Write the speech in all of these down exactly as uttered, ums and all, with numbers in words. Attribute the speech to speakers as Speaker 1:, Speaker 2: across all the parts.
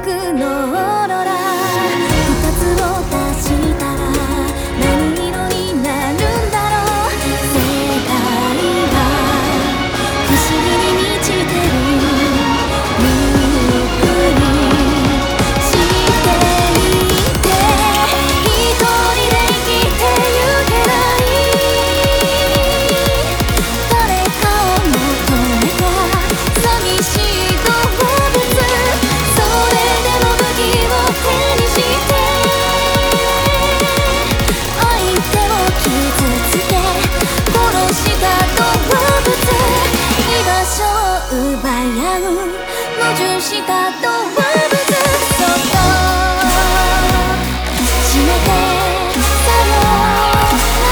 Speaker 1: クのオーロラ二つを足したら何色になるんだろう。世界は不思議に満ちてる。ゆっくりしてみて、一人で生きてゆけない誰かを求めた寂しい動物、それでも武器を手にして相手を傷つけ殺した動物、居場所を奪い合う矛盾した動物、そっと閉めてさよな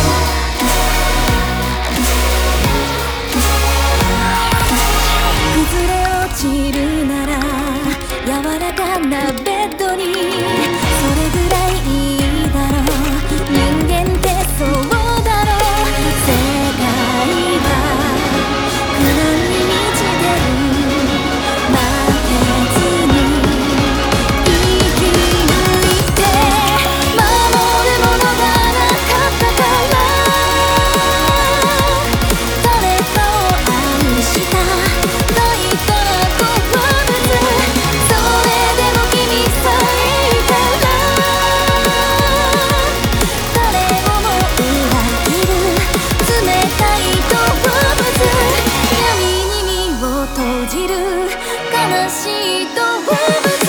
Speaker 1: ら。崩れ落ちるなら柔らかなベッドに、それぐらいいいだろう。人間ってそうだろう。世界は苦難に満ちてる。負けずに生き抜いて守るものがなかったから、誰かを愛した大事な動物、それでも君さえいたら誰をも裏切る冷たい動物、闇に身を閉じる悲しい動物。